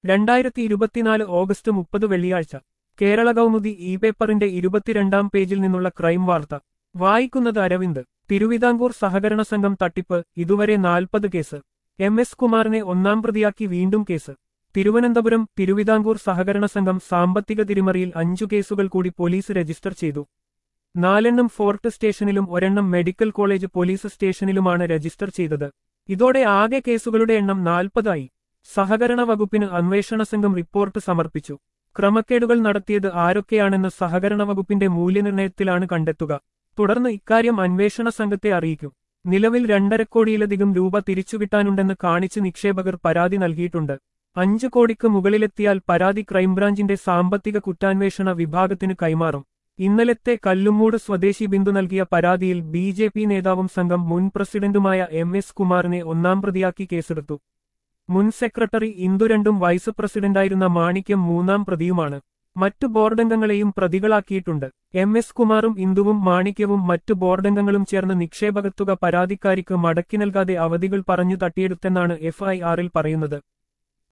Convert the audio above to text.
2024 August 30 വെള്ളിയാഴ്ച Kerala Kaumudi E പേപ്പറിന്റെ 22-ാം പേജിൽ നിന്നുള്ള ക്രൈം വാർത്ത വായിക്കുന്നത് അരവിന്ദ്. തിരുവിതാംകൂർ സഹകരണ സംഘം തട്ടിപ്പ്, ഇതുവരെ 40 കേസ്. MS കുമാറിനെ ഒന്നാം പ്രതിയാക്കി വീണ്ടും കേസ്. തിരുവനന്തപുരം തിരുവിതാംകൂർ സഹകരണ സംഘം സാമ്പത്തിക തിരിമറിയിൽ 5 കേസുകൾ കൂടി പോലീസ് രജിസ്റ്റർ ചെയ്തു. 4 ഫോർട്ട് സ്റ്റേഷനിലും 1 മെഡിക്കൽ കോളേജ് പോലീസ് സ്റ്റേഷനിലുമാണ് രജിസ്റ്റർ ചെയ്തത്. ഇതോടെ ആകെ കേസുകളുടെ എണ്ണം 40 ആയി. സഹകരണ വകുപ്പിന് അന്വേഷണ സംഘം റിപ്പോർട്ട് സമർപ്പിച്ചു. ക്രമക്കേടുകൾ നടത്തിയത് ആരൊക്കെയാണെന്ന് സഹകരണ വകുപ്പിന്റെ മൂല്യനിർണ്ണയത്തിലാണ് കണ്ടെത്തുക. തുടർന്ന് ഇക്കാര്യം അന്വേഷണ സംഘത്തെ അറിയിക്കും. നിലവിൽ 2.5 കോടിയിലധികം രൂപ തിരിച്ചുകിട്ടാനുണ്ടെന്ന് കാണിച്ച് നിക്ഷേപകർ പരാതി നൽകിയിട്ടുണ്ട്. 5 കോടിക്ക് മുകളിലെത്തിയാൽ പരാതി ക്രൈംബ്രാഞ്ചിന്റെ സാമ്പത്തിക കുറ്റാന്വേഷണ വിഭാഗത്തിന് കൈമാറും. ഇന്നലത്തെ കല്ലുമൂട് സ്വദേശി ബിന്ദു നൽകിയ പരാതിയിൽ BJP നേതാവും സംഘം മുൻ പ്രസിഡന്റുമായ MS കുമാറിനെ ഒന്നാം പ്രതിയാക്കി കേസെടുത്തു. മുൻ സെക്രട്ടറി ഇന്ദു 2 വൈസ് പ്രസിഡന്റായിരുന്ന മാണിക്യം 3-ാം പ്രതിയുമാണ്. മറ്റു ബോർഡംഗങ്ങളെയും പ്രതികളാക്കിയിട്ടുണ്ട്. MS കുമാറും ഇന്ദുവും മാണിക്യവും മറ്റു ബോർഡംഗങ്ങളും ചേർന്ന് നിക്ഷേപകത്തുക പരാതിക്കാരിക്ക് മടക്കി നൽകാതെ അവധികൾ പറഞ്ഞു തട്ടിയെടുത്തെന്നാണ് FIR-ൽ പറയുന്നത്.